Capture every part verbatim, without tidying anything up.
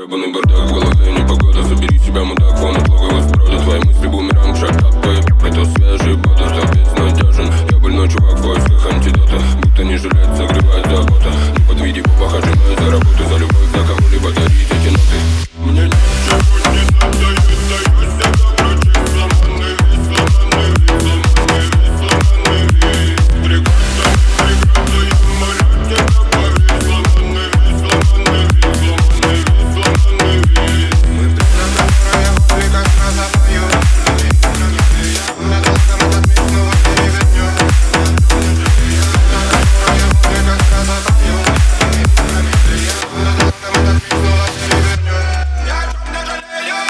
Ебаный бардак в голове, непогода. Собери себя, мудак, вон от логова сброда. Твои мысли бумеранг, шаг такой. Это свежий бодр, да безнадежен. Я больной чувак в поисках антидота. Будто не жилет, согревает забота. Не подведи, похожу за работу, за любовь, за кому-либо дарить эти ноты. Мне ничего не надо, я сдаюсь, это прочь. Сломанный весь, сломанный весь, сломанный весь, сломанный весь. Три года, три года, я молю тебя, повесь. Сломанный весь, сломанный весь, сломанный весь, сломанный весь. Мы прямо на краю, ты как раз опоёшь. На долгом этот миг снова перевернёшь. Ты как раз опоёшь. На долгом этот миг снова перевернёшь. Я о чём не жалею.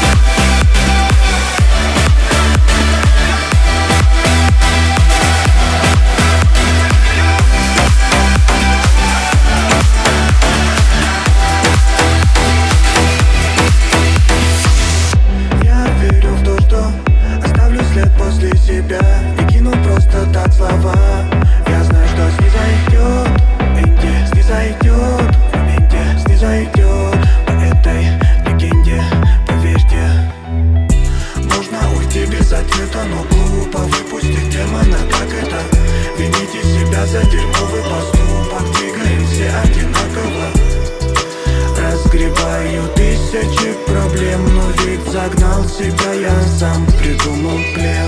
Я верю в то, что оставлю след после себя. Не кину просто так слова. Я знаю, что снизойдет Энди, снизойдет в моменте, снизойдет по этой легенде, поверьте. Можно уйти без ответа, но глупо выпустить демона. Как это? Вините себя за дерьмовый поступок. Двигаем все одинаково. Разгребаю тысячи проблем, но ведь загнал себя, я сам придумал плен.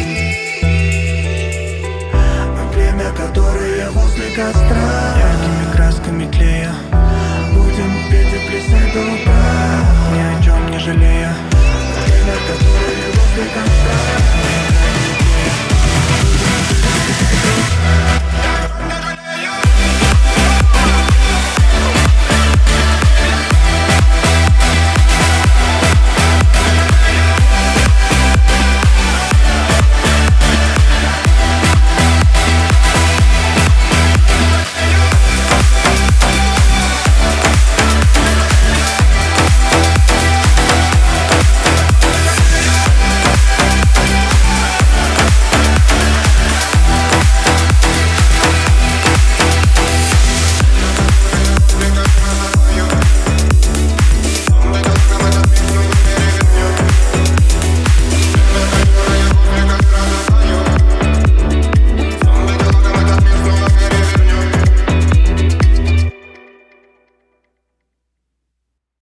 Мы племя, которое возле костра, яркими красками тлея. Будем петь и плясать до утра, ни о чем не жалея. Мы племя, которое возле костра.